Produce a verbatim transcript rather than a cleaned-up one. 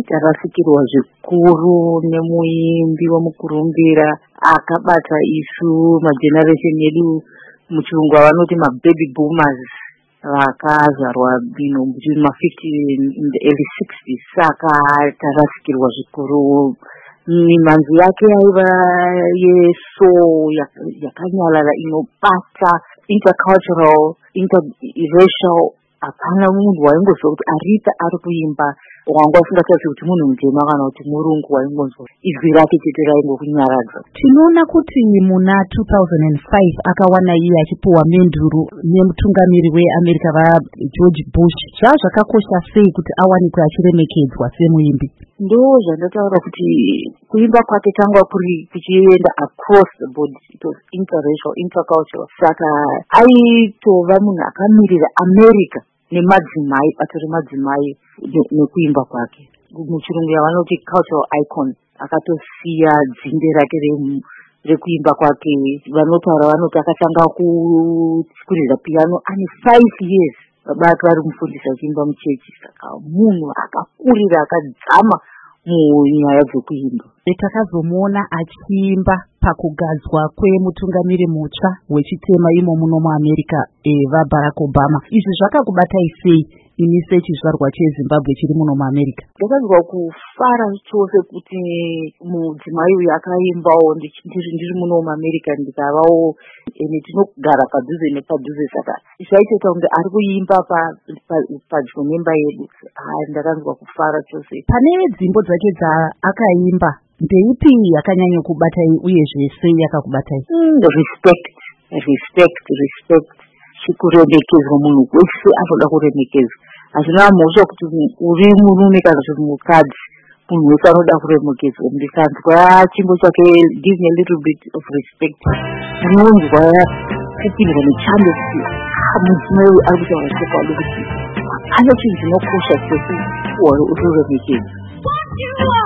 tarasikirwa zvikuru nemuimbi wemukurumbira akabata isu mageneration yedu, muchirungu vanoti mababy boomers, vakazvarwa bino between ma-fifty in the early sixties. Saka tarasikirwa zvikuru. Mimanzi yake yaiva yeso yakanyarara inobata intercultural, interracial. Hapana munhu waingozwa kuti Arita ari kuimba wanga usingatadzi kuti munhu mutema kana kuti murungu waingozwa izwi rake chete raingokunyaradza. Tinoona kuti muna two thousand five akawana iye achipuwa menduru nemutungamiri weAmerica vaGeorge Bush. Zvaa zvakakosha sei kuti awanikwe achiremekedzwa semuimbi? Ndo zvandataura kuti kuimba kwake tanga kuri kuchienda across the board, it was interracial, intercultural. Saka aitova munhu akamirira America nemadzimai, patori madzimai nekuimba kwake. Muchirungu yavanoti cultural icon. Akatosiya dzinde rake rekuimba kwake. Vanotaura vanoti akatanga kukurira piano ane five years. Baba vari kumufundisa kuimba muchechi. Saka munhu akakurira akadzama munyaya dzekuimba. Takazomuona achiimba pakugadzwa kwemutungamiri mutsva wechitema imo muno muAmerica eva Barack Obama. Izvi zvakakubatai sei imi sechizvarwa cheZimbabwe chiri muno muAmerica? Ndakazwa kufara chose kuti mudzimai uyu akaimbawo ndiri muno muAmerica ndikavawo ene tinogara padhuze nepadhuze. Saka zvaitoita kunge ari kuimba padyo nemba yedu. Ndakanzwa kufara chose. Pane dzimbo dzake dzaakaimba, ndeipi yakanyanya kubatai uyezve sei yakakubatai? Mm, respect, respect, respect. Chikuremekedzwa, munhu wese anoda kuremekedzwa. Hazvina mhosva kuti uri murume kana kuti mukadzi, munhu wese anoda kuremekedzwa. Ndikanzwa chimbo chake give me a little bit of respect. Ndinonzwa kupindwa nechando kuti mudzimai uyu ari kutaura chokwadi kuti hapana chinhu chinokosha sekuti uri kuremekedzwa.